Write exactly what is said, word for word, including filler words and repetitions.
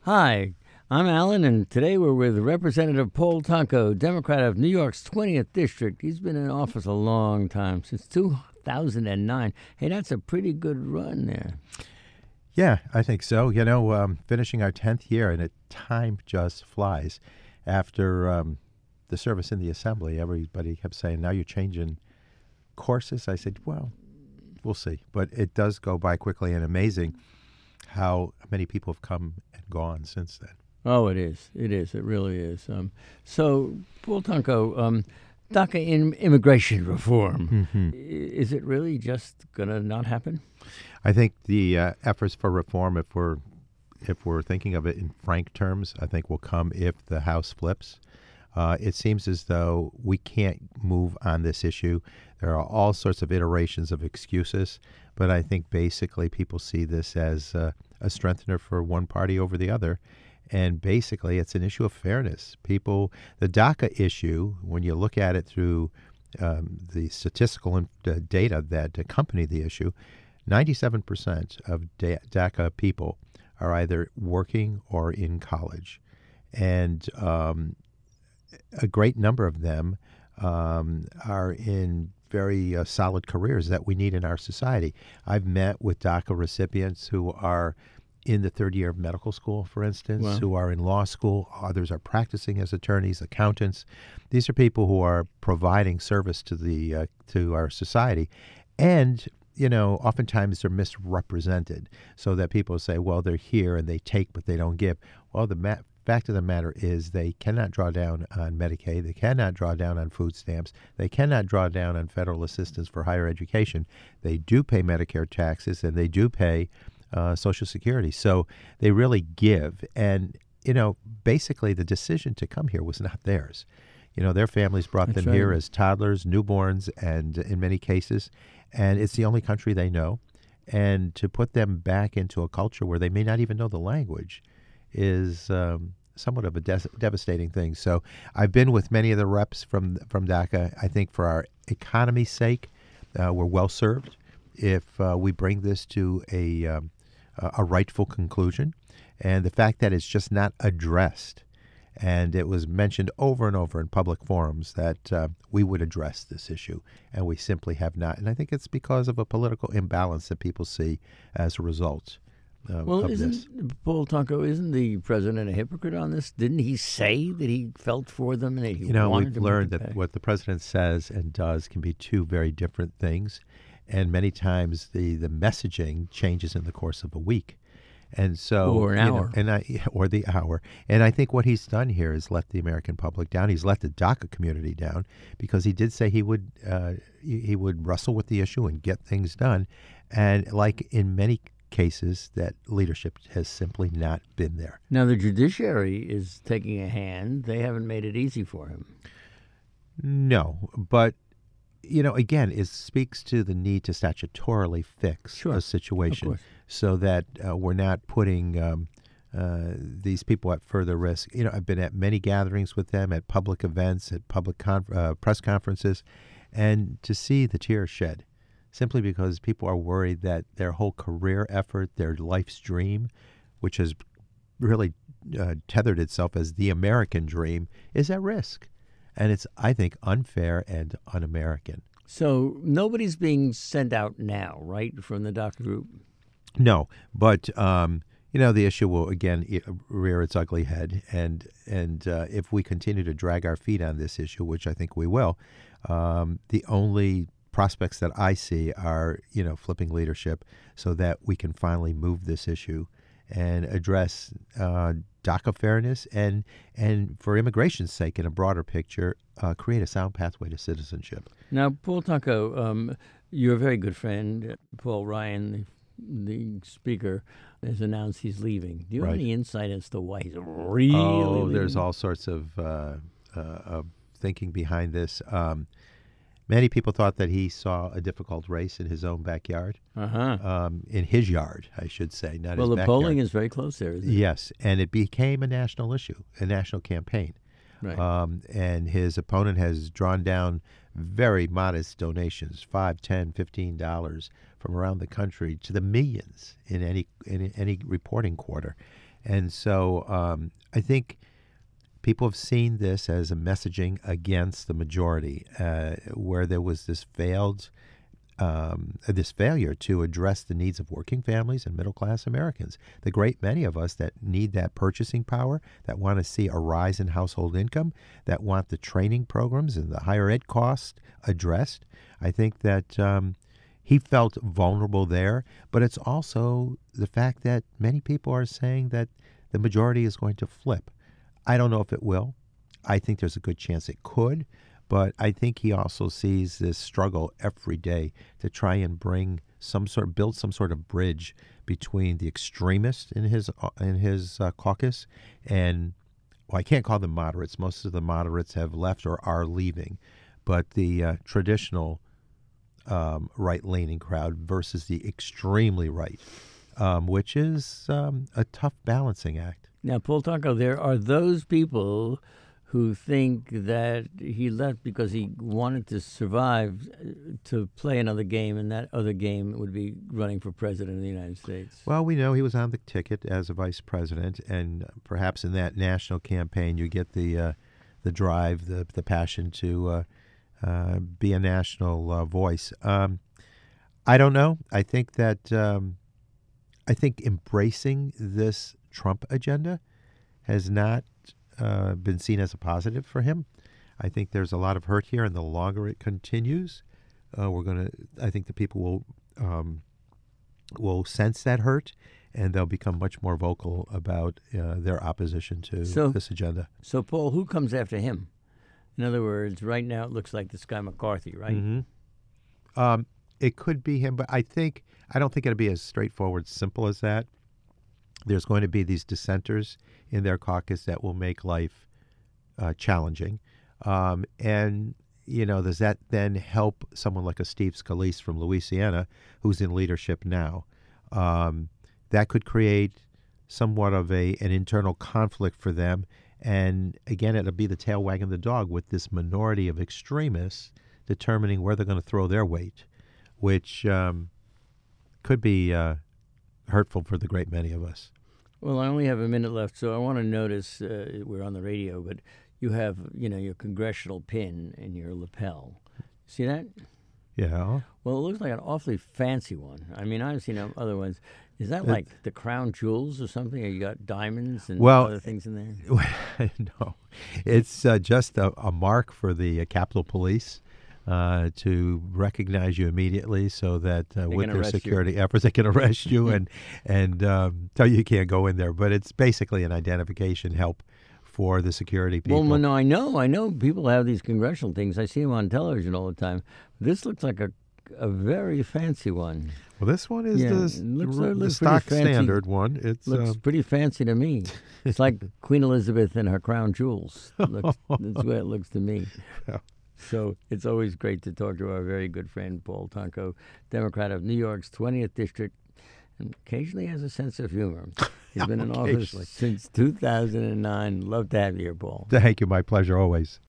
Hi, I'm Alan, and today we're with Representative Paul Tonko, Democrat of New York's twentieth District. He's been in office a long time, since two thousand nine. Hey, that's a pretty good run there. Yeah, I think so. You know, um, finishing our tenth year, and it, time just flies. After um, the service in the Assembly, everybody kept saying, now you're changing courses. I said, well, we'll see. But it does go by quickly, and amazing how many people have come and gone since then. Oh, it is. It is. It really is. Um, so, Paul Tonko, um, DACA in immigration reform, Mm-hmm. i- is it really just going to not happen? I think the uh, efforts for reform, if we're if we're thinking of it in frank terms, I think will come if the House flips. Uh, it seems as though we can't move on this issue. There are all sorts of iterations of excuses, but I think basically people see this as uh, a strengthener for one party over the other. And basically, it's an issue of fairness. People, the DACA issue, when you look at it through um, the statistical in- uh, data that accompany the issue, ninety-seven percent of da- DACA people are either working or in college. And um, a great number of them um, are in very uh, solid careers that we need in our society. I've met with DACA recipients who are in the third year of medical school, for instance, Wow. who are in law school. Others are practicing as attorneys, accountants. These are people who are providing service to the uh, to our society. And you know, oftentimes they're misrepresented so that people say, well, they're here and they take, but they don't give. Well, the ma- fact of the matter is they cannot draw down on Medicaid. They cannot draw down on food stamps. They cannot draw down on federal assistance for higher education. They do pay Medicare taxes and they do pay uh, Social Security. So they really give. And, you know, basically the decision to come here was not theirs. You know, their families brought That's them right. here as toddlers, newborns, and in many cases, and it's the only country they know. And to put them back into a culture where they may not even know the language is um, somewhat of a des- devastating thing. So I've been with many of the reps from from DACA. I think for our economy's sake, uh, we're well served if uh, we bring this to a um, a a rightful conclusion. And the fact that it's just not addressed, and it was mentioned over and over in public forums that uh, we would address this issue, and we simply have not. And I think it's because of a political imbalance that people see as a result uh, Well, of isn't this. Paul Tonko, isn't the president a hypocrite on this? Didn't he say that he felt for them and that he You know, wanted we've them learned to that pay? what the president says and does can be two very different things, and many times the, the messaging changes in the course of a week. And so, Or an you know, hour. and I, or the hour. And I think what he's done here is let the American public down. He's let the DACA community down because he did say he would uh, he, he would wrestle with the issue and get things done. And like in many cases, that leadership has simply not been there. Now, the judiciary is taking a hand. They haven't made it easy for him. No, but you know, again, it speaks to the need to statutorily fix Sure, a situation course. so that uh, we're not putting um, uh, these people at further risk. You know, I've been at many gatherings with them, at public events, at public con- uh, press conferences, and to see the tears shed simply because people are worried that their whole career effort, their life's dream, which has really uh, tethered itself as the American dream, is at risk. And it's, I think, unfair and un-American. So nobody's being sent out now, right, from the DACA group? No, but um, you know the issue will again i- rear its ugly head, and and uh, if we continue to drag our feet on this issue, which I think we will, um, the only prospects that I see are you know flipping leadership so that we can finally move this issue and address uh, DACA fairness and and for immigration's sake, in a broader picture, uh, create a sound pathway to citizenship. Now, Paul Tonko, um, your very good friend, Paul Ryan, the, the speaker, has announced he's leaving. Do you have Right. any insight as to why he's really Oh, there's leaving? all sorts of, uh, uh, of thinking behind this. Um, many people thought that he saw a difficult race in his own backyard, Uh-huh. um, in his yard, I should say, not Well, his the backyard. polling is very close there, isn't it? Yes, and it became a national issue, a national campaign. Right. Um, and his opponent has drawn down very modest donations, five, ten, fifteen dollars from around the country to the millions in any in any reporting quarter. And so um, I think people have seen this as a messaging against the majority, uh, where there was this failed, um, this failure to address the needs of working families and middle-class Americans. The great many of us that need that purchasing power, that want to see a rise in household income, that want the training programs and the higher ed costs addressed. I think that um, he felt vulnerable there, but it's also the fact that many people are saying that the majority is going to flip. I don't know if it will. I think there's a good chance it could, but I think he also sees this struggle every day to try and bring some sort, build some sort of bridge between the extremists in his in his uh, caucus and, well, I can't call them moderates. Most of the moderates have left or are leaving, but the uh, traditional um, right-leaning crowd versus the extremely right, um, which is um, a tough balancing act. Now, Paul Tonko, there are those people who think that he left because he wanted to survive to play another game, and that other game would be running for president of the United States. Well, we know he was on the ticket as a vice president, and perhaps in that national campaign you get the uh, the drive, the the passion to uh, uh, be a national uh, voice. Um, I don't know. I think that um, I think embracing this Trump agenda has not uh, been seen as a positive for him. I think there's a lot of hurt here, and the longer it continues, uh, we're going to. I think the people will um, will sense that hurt, and they'll become much more vocal about uh, their opposition to So- this agenda. So, Paul, who comes after him? In other words, right now it looks like this guy McCarthy, right? Mm-hmm. Um, it could be him, but I think I don't think it'll be as straightforward, simple as that. There's going to be these dissenters in their caucus that will make life uh, challenging. Um, and, you know, does that then help someone like a Steve Scalise from Louisiana, who's in leadership now? Um, that could create somewhat of a an internal conflict for them. And, again, it'll be the tail wagging the dog with this minority of extremists determining where they're going to throw their weight, which um, could be uh, hurtful for the great many of us. Well, I only have a minute left, so I want to notice uh, we're on the radio, but you have, you know, your congressional pin in your lapel. See that? Yeah. Well, it looks like an awfully fancy one. I mean, I've seen other ones. Is that It- like the crown jewels or something? Or you got diamonds and Well, other things in there? No, it's uh, just a, a mark for the uh, Capitol Police uh, to recognize you immediately, so that uh, with can their arrest you. security efforts, they can arrest you and and um, tell you you can't go in there. But it's basically an identification help for the security people. Well, no, I know, I know. People have these congressional things. I see them on television all the time. This looks like a a very fancy one. Well, this one is Yeah, the, it looks- the, it the looks pretty stock fancy. standard one. It's Looks uh, pretty fancy to me. It's like Queen Elizabeth and her crown jewels. Looks, that's the way it looks to me. Yeah. So it's always great to talk to our very good friend Paul Tonko, Democrat of New York's twentieth District, and occasionally has a sense of humor. He's been in office Occasionally. since two thousand nine. Love to have you here, Paul. Thank you. My pleasure always.